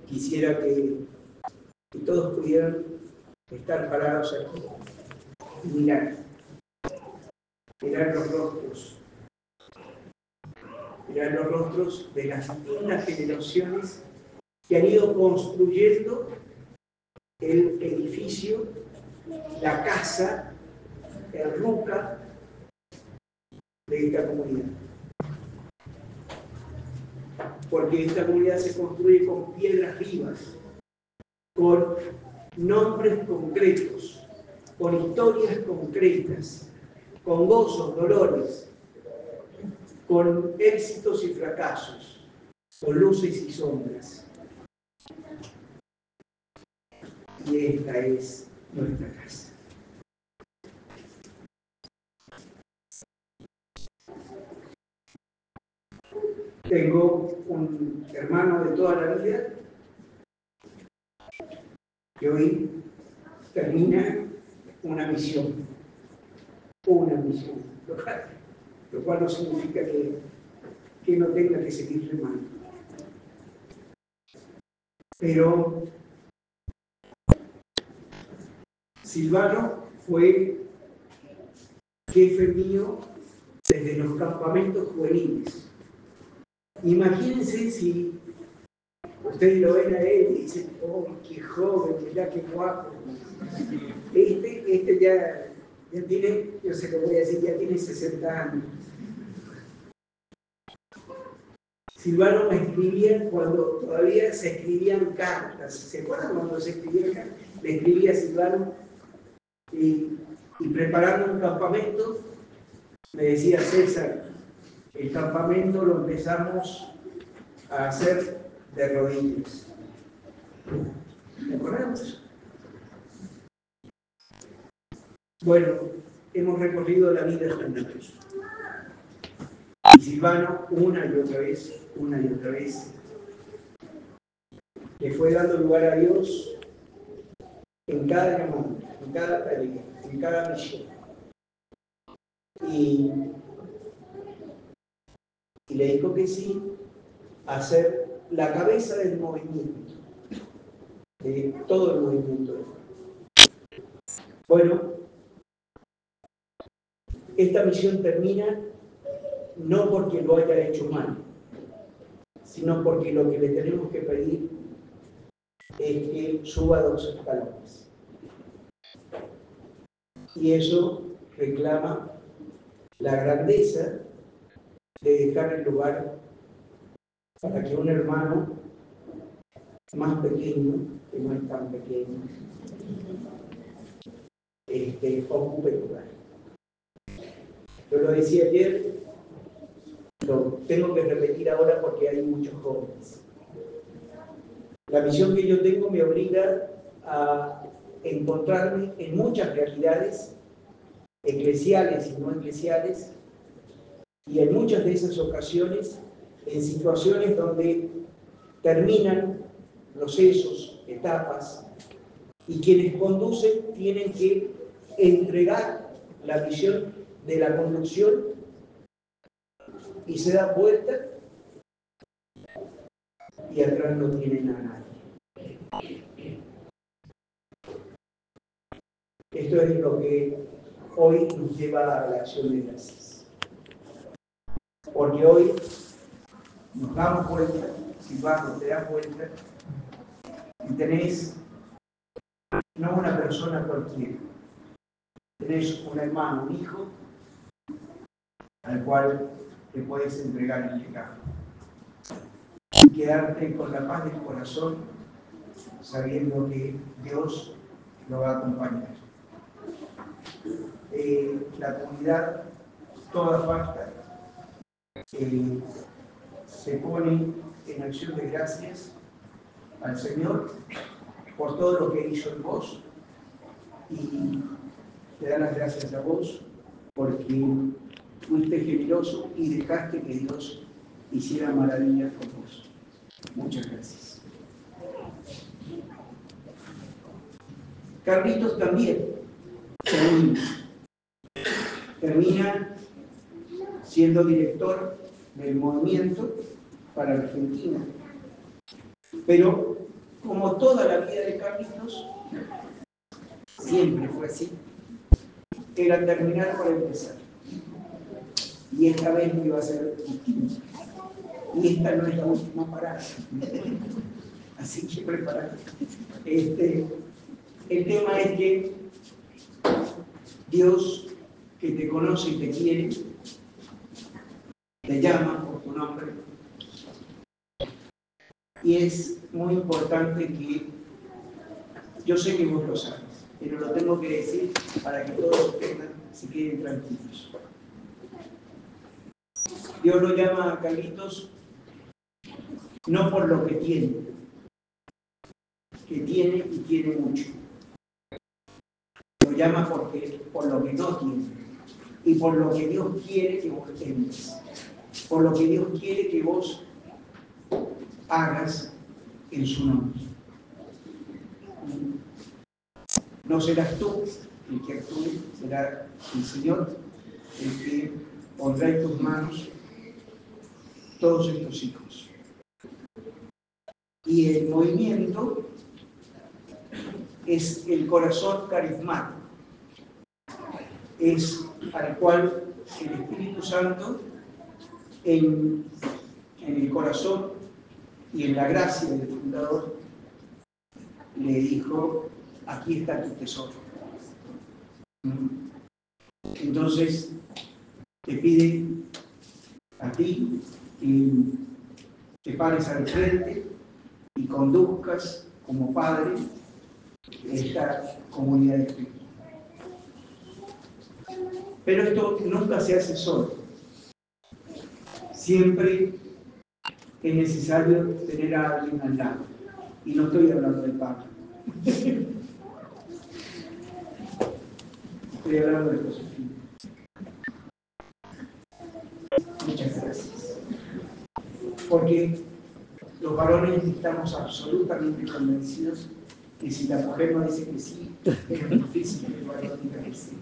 quisiera que todos pudieran estar parados aquí y mirar los rostros, mirar los rostros de las distintas generaciones que han ido construyendo el edificio, la casa, el RUCA de esta comunidad. Porque esta comunidad se construye con piedras vivas, con nombres concretos, con historias concretas, con gozos, dolores, con éxitos y fracasos, con luces y sombras. Y esta es nuestra casa. Tengo un hermano de toda la vida que hoy termina una misión, lo cual no significa que no tenga que seguir remando. Pero Silvano fue jefe mío desde los campamentos juveniles. Imagínense si ustedes lo ven a él y dicen, oh, qué joven, mirá qué guapo. Este ya tiene, yo sé que voy a decir, ya tiene 60 años. Silvano me escribía cuando todavía se escribían cartas. ¿Se acuerdan cuando se escribían cartas? Le escribía a Silvano y preparando un campamento me decía, César, el campamento lo empezamos a hacer de rodillas. ¿Me acordamos? Bueno, hemos recorrido la vida juntos. Y Silvano, una y otra vez, le fue dando lugar a Dios en cada llamado, en cada tarea, en cada misión. Y le dijo que sí a ser la cabeza del movimiento, de todo el movimiento. Bueno, esta misión termina no porque lo haya hecho mal, sino porque lo que le tenemos que pedir es que suba 2 escalones. Y eso reclama la grandeza de dejar el lugar para que un hermano más pequeño, que no es tan pequeño, ocupe el lugar. Yo lo decía ayer, lo tengo que repetir ahora porque hay muchos jóvenes. La misión que yo tengo me obliga a encontrarme en muchas realidades eclesiales y no eclesiales, y en muchas de esas ocasiones en situaciones donde terminan procesos, etapas, y quienes conducen tienen que entregar la visión de la conducción y se da vuelta y atrás no tienen a nadie. Esto es lo que hoy nos lleva a la acción de gracias. Porque hoy nos damos cuenta, Silvano, te das cuenta, y tenés no una persona cualquiera, tenés un hermano, un hijo, al cual te puedes entregar en pecado. Y quedarte con la paz del corazón, sabiendo que Dios lo va a acompañar. La comunidad toda falta se pone en acción de gracias al Señor por todo lo que hizo en vos, y te da las gracias a vos porque fuiste generoso y dejaste que Dios hiciera maravillas con vos. Muchas gracias. Carlitos también termina siendo director del movimiento para Argentina, pero como toda la vida de Carlitos, siempre fue así, era terminar para empezar. Y esta vez no iba a ser distinto. Y esta no es la última parada. Así que prepárate. El tema es que Dios, que te conoce y te quiere, te llama por tu nombre. Y es muy importante que, yo sé que vos lo sabes, pero lo tengo que decir para que todos se queden tranquilos. Dios lo llama a Carlitos no por lo que tiene y tiene mucho. Lo llama por lo que no tiene y por lo que Dios quiere que vos tengas, por lo que Dios quiere que vos hagas en su nombre. No serás tú el que actúe, será el Señor el que pondrá en tus manos todos estos hijos. Y el movimiento es el corazón carismático, es al cual el Espíritu Santo en el corazón y en la gracia del fundador le dijo: aquí está tu tesoro. Entonces te pide a ti que te pares al frente y conduzcas como padre esta comunidad de Cristo. Pero esto nunca se hace solo. Siempre es necesario tener a alguien al lado. Y no estoy hablando de Pablo. Estoy hablando de Josefina. Muchas gracias. Porque los varones estamos absolutamente convencidos que si la mujer no dice que sí, es difícil que el varón diga que sí.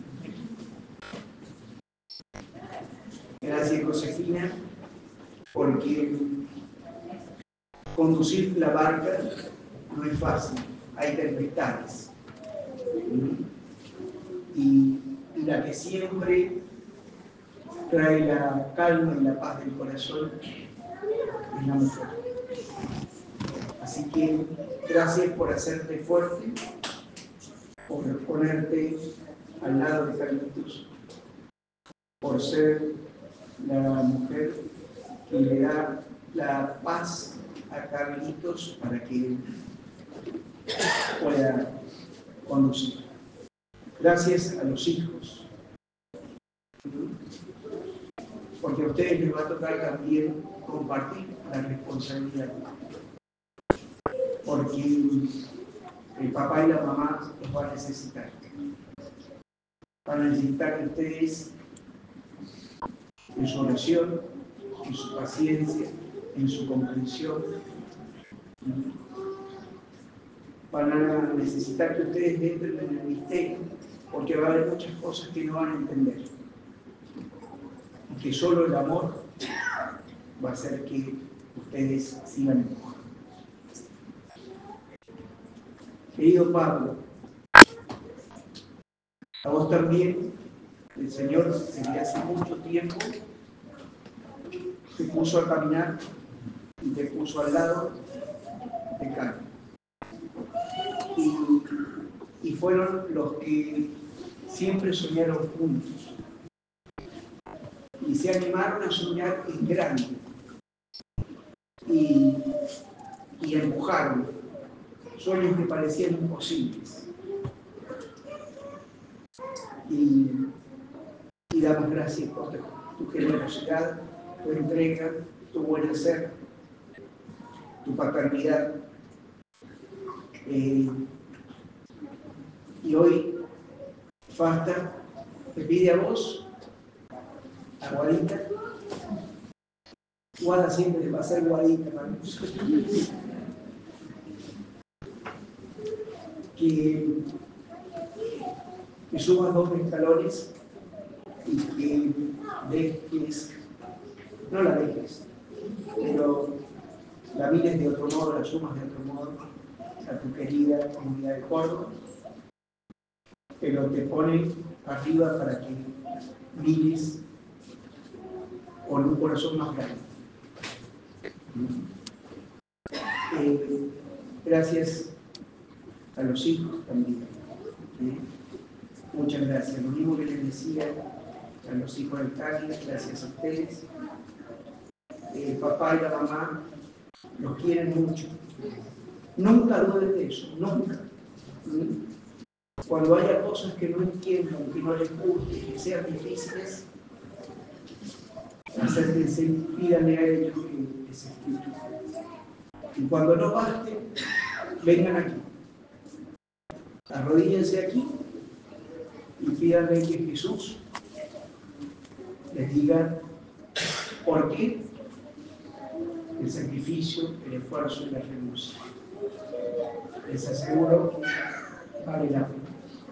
Gracias, Josefina, porque conducir la barca no es fácil, hay tempestades. Y la que siempre trae la calma y la paz del corazón es la mujer. Así que gracias por hacerte fuerte, por ponerte al lado de Carlitos, por ser la mujer que le da la paz a Carlitos para que él pueda conducir. Gracias a los hijos, porque a ustedes les va a tocar también compartir la responsabilidad, porque el papá y la mamá los van a necesitar. Van a necesitar de ustedes en su oración, en su paciencia, en su comprensión. Van a necesitar que ustedes entren en el misterio, porque va a haber muchas cosas que no van a entender. Y que solo el amor va a hacer que ustedes sigan empujando. Querido Pablo, a vos también el Señor desde hace mucho tiempo te puso a caminar y te puso al lado de Carlos. Y fueron los que siempre soñaron juntos y se animaron a soñar en grande y empujaron sueños que parecían imposibles. Y damos gracias por tu generosidad, tu entrega, tu buen hacer, tu paternidad. Y hoy Fasta te pide a vos, a Guadita. Guada siempre va a ser Guadita para nosotros. Que subas 2 escalones y que dejes, no la dejes, pero la mires de otro modo, la sumas de otro modo a tu querida comunidad de Córdoba, pero te pone arriba para que mires con un corazón más grande. Gracias a los hijos también. Muchas gracias. Lo mismo que les decía a los hijos de Carla, gracias a ustedes. El papá y la mamá los quieren mucho. Nunca duden de eso, nunca. Cuando haya cosas que no entiendan, que no les guste, que sean difíciles, acérquense y pídanle a ellos que les explique. Y cuando no baste, vengan aquí. Arrodíllense aquí y pídanle que Jesús les diga por qué el sacrificio, el esfuerzo y la renuncia. Les aseguro que vale la pena.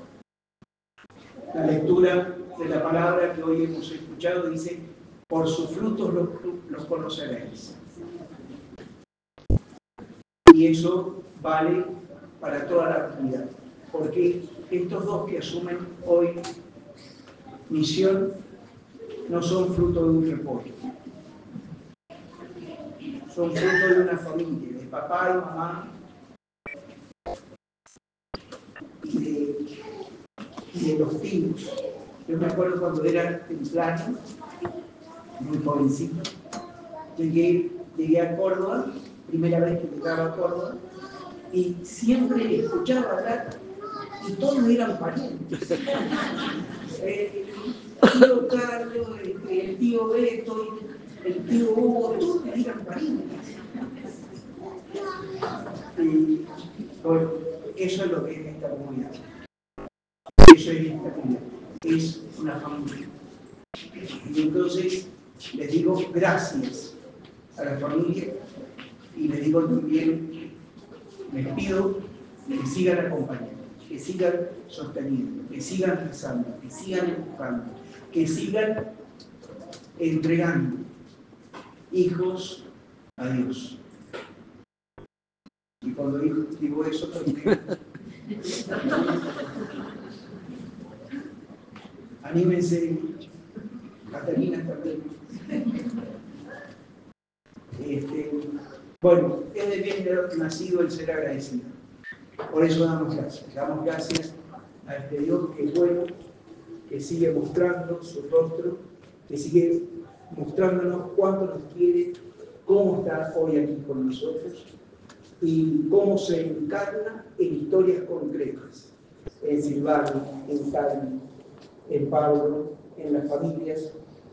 La lectura de la palabra que hoy hemos escuchado dice: por sus frutos los conoceréis. Y eso vale para toda la comunidad, porque estos dos que asumen hoy misión no son fruto de un repollo, son fruto de una familia, de papá y mamá, y de los tíos. Yo me acuerdo cuando era temprano, muy jovencito, llegué a Córdoba, primera vez que llegaba a Córdoba, y siempre escuchaba hablar y todos eran parientes. El tío Carlos, el tío Beto, el tío Hugo, todos eran parientes. Y bueno, eso es lo que es esta comunidad. Eso es esta comunidad. Es una familia. Y entonces les digo gracias a la familia y les digo también, les pido que sigan acompañando, que sigan sosteniendo, que sigan rezando, que sigan empujando, que sigan entregando hijos a Dios. Y cuando digo eso también, anímense, Catalina también. Bueno, es de bien nacido el ser agradecido. Por eso damos gracias. Damos gracias a este Dios que es bueno, que sigue mostrando su rostro, que sigue mostrándonos cuánto nos quiere, cómo está hoy aquí con nosotros y cómo se encarna en historias concretas, en Silvano, en Carmen, en Pablo, en las familias,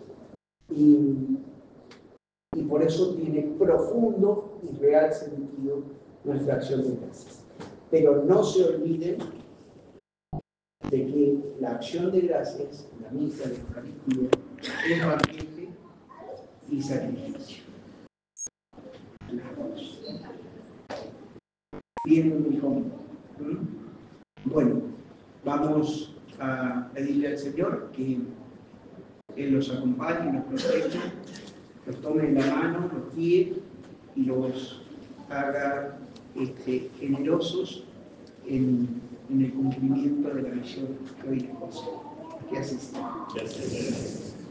y por eso tiene profundo y real sentido nuestra acción de gracias. Pero no se olviden de que la acción de gracias, la misa de Eucaristía, es banquete y sacrificio. Bien, muy cómodo. Bueno, vamos a pedirle al Señor que Él los acompañe, los proteja, los tome en la mano, los guíe y los haga generosos en el cumplimiento de la misión que hoy les concede. Que así sea.